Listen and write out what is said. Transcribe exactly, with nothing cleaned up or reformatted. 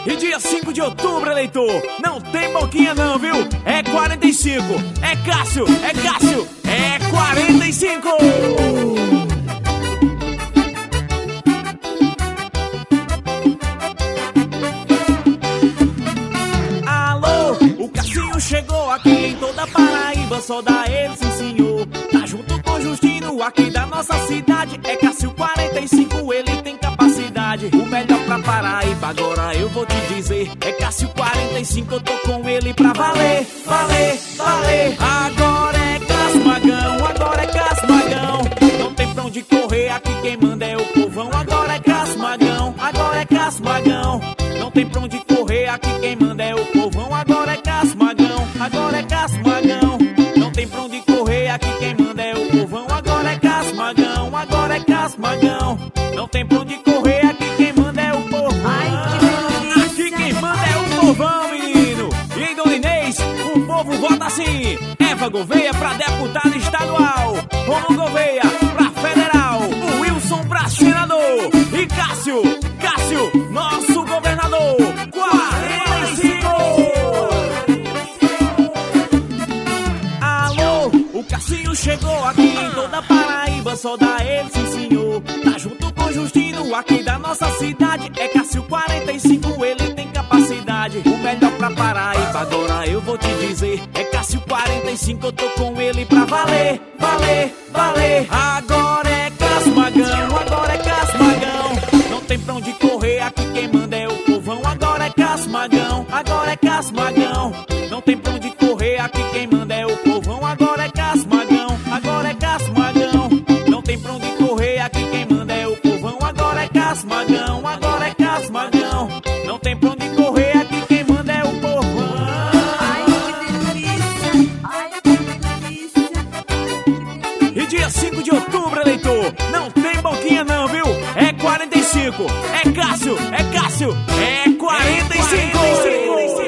E dia cinco de outubro, eleitor, não tem boquinha não, viu? É quarenta e cinco, é Cássio, é Cássio, é quarenta e cinco! Alô, o Cassinho chegou aqui em toda Paraíba, só dá ele, sim senhor. Tá junto com o Justino aqui da nossa cidade, é Cássio quarenta e cinco, ele tem capacidade. O melhor pra Paraíba, agora eu vou te dizer, é Cássio quarenta e cinco, eu tô com ele pra valer, valer, valer. Agora é Cássio Magão, agora é Cássio Magão, não tem pra onde correr, aqui quem manda é o povão. Agora é Cássio Magão, agora é Cássio Magão, não tem pra onde correr, aqui quem manda é o povão. Agora é Cássio Magão, agora é Cássio Magão, não tem pra onde correr, aqui quem manda é o povão. Agora é Cássio Magão, agora é Cássio Magão, não tem pra onde correr, aqui quem manda é o povão. Aqui quem manda é o povão, menino. E em Dona Inês, o povo vota assim: Eva Gouveia pra deputada estadual, Romulo Gouveia pra federal, o Wilson pra senador e Cássio, Cássio, nosso governador. quarenta e cinco! Alô, o Cassinho chegou aqui em toda Paraíba, só dá ele, sim senhor. Tá junto com o Justino aqui da nossa cidade, é Cássio quarenta e cinco, ele tem capacidade. O melhor pra Paraíba, agora eu vou te dizer, é Cássio quarenta e cinco, eu tô com ele pra valer, valer, valer. Agora é Cássio Magão, agora é Cássio Magão, não tem pra onde correr, aqui quem manda é o povão. Agora é Cássio Magão, agora é Cássio Magão, não tem pra onde correr, aqui quem manda é o povão. Agora é Cássio Magão, agora é Cássio Magão, não tem pra onde correr, aqui quem manda é o povão. Agora é Cássio Magão, agora é Cássio Magão, não tem pra onde correr, aqui quem manda é o povão. Ai, que delícia! Ai, que delícia! E dia cinco de outubro, eleitor, não tem boquinha não, viu? É quarenta e cinco, é Cássio, é Cássio, é quarenta e cinco!